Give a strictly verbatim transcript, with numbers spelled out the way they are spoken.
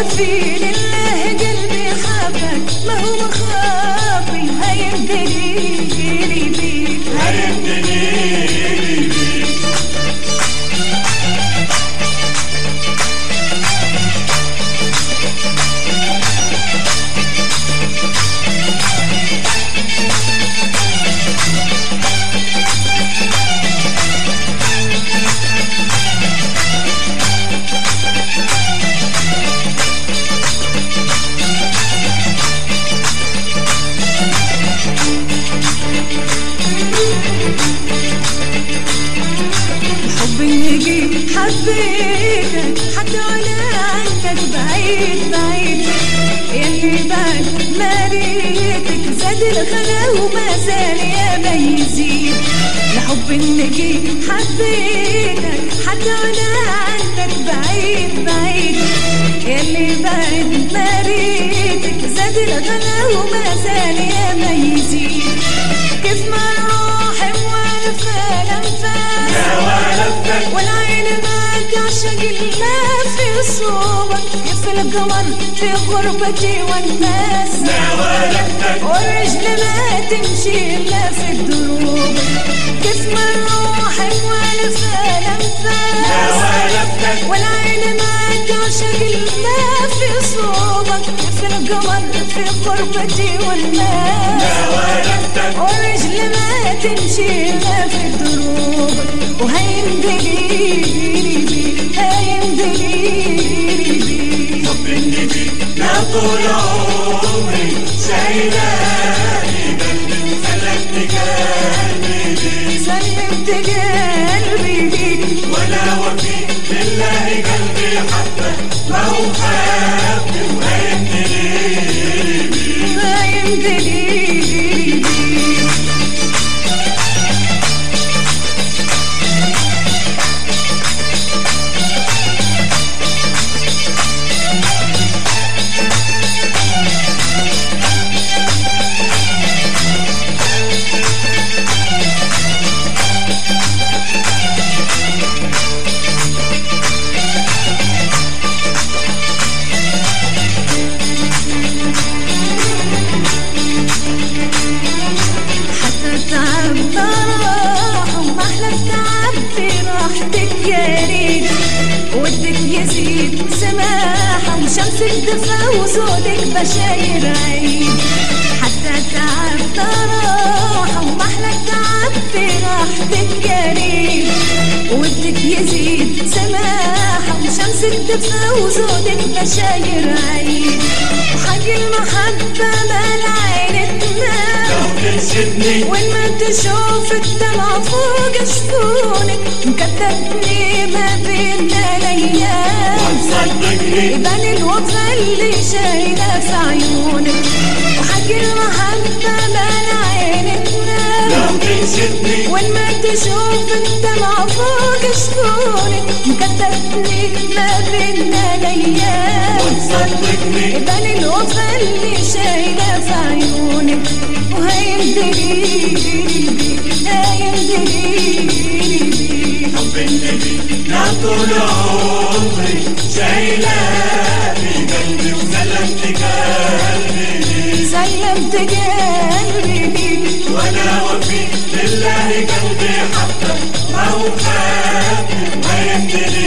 وفي لله قلبي حبك ما هو مخافي هيمدليلي بيك هيمدليلي بيك حبيتك حتى وانا عنك بعيد بعيد يلي بعد ما ريتك زاد الغلا وما زال يا ما يزيد لحب النجي حبيتك حتى وانا عنك بعيد بعيد يلي بعد ما ريتك زاد الغلا وما زال يا ما يزيد كيف ما روحي وانا فالنفاس والعين عشق الله في صوبك كيف القمر في غربتي والناس والرجل ما تمشي الا في الدروب كيف ما روحي والف الانفاس والعين ما تعشق الله في صوبك كيف القمر في غربتي والناس والرجل ما تمشي الا في الدروب وهيمدليلي بيك هيمدليلي بيك حب النبي يا طول عمري شايلاني قلبي وسلمت قلبي ليك سلمت قلبي ليك وانا وفي لله قلبي حبك ما هو حبي وهيمدليلي بيك هيمدليلي بيك ودك يزيد سماحة وشمسك دفا وصوتك بشاير عيد حتى تعب راحة ومحلك تعب في راحتك يا ريت ودك يزيد سماحة وشمسك دفا وصوتك بشاير عيد وحق المحبة ما العين تنام وين ما تشوف الدمع فوق جفونك مكتبني ما بيننا الايام يبان الوفا اللي شايله في عيونك وحق المحبه ما العين تنام وين ما تشوف الدمع فوق جفونك مكتبني ما بيننا الايام يبان الوفا اللي شايله في عيونك وهيمدليلي بيك هيمدليلي بيك حب النبي يا طول عمري شايلاني قلبي وسلمت قلبي ليك سلمت قلبي ليك وانا وفي لله قلبي حبك ما هو حبي وهيمدليلي